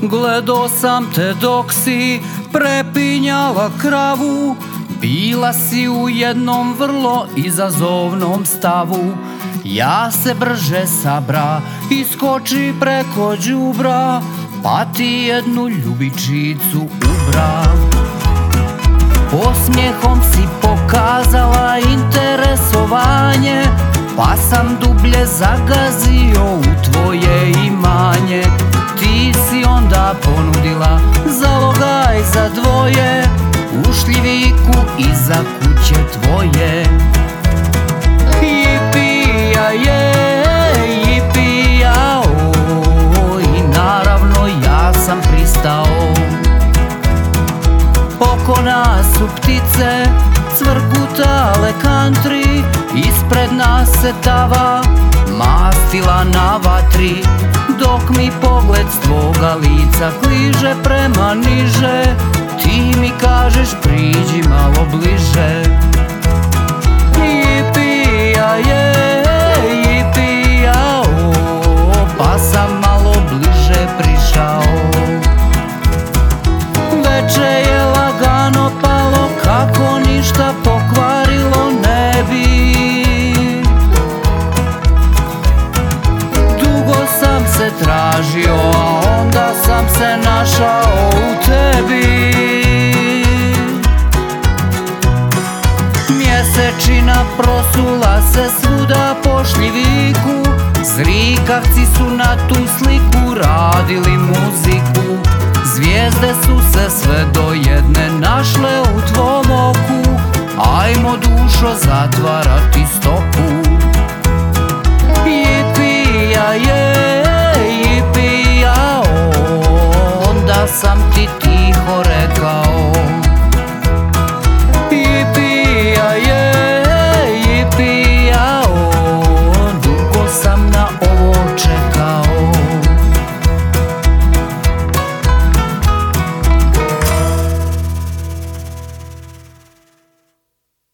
Gledo sam te dok si prepinjala kravu, bila si u jednom vrlo izazovnom stavu. Ja se brže sabra i skoči preko đubra, pa ti jednu ljubičicu ubra. Osmijehom si pokazala interesovanje, pa sam dublje zagazio u tvoje imanje. Ti si onda ponudila zalogaj za dvoje u šljiviku iza kuće tvoje. Jipija je, jipija o, i naravno ja sam pristao. Oko nas su ptice cvrkutale kantri, ispred nas se tava mastila na vatri, dok mi pogled s tvoga lica kliže prema niže. Ti mi kažeš priđi malo bliže. Jipija je, jipija o, pa sam malo bliže prišao. Veče je lagano palo, kako ništa pokvarilo ne bi. Dugo sam se tražio, a onda sam se našao u tebi. Mjesečina prosula se svuda po šljiviku, zrikavci su na tu sliku radili muziku. Zvijezde su se sve do jedne našle u tvom oku, ajmo dušo zatvarati stopu. Jipija je, jipija o, onda sam ti tiho rekao.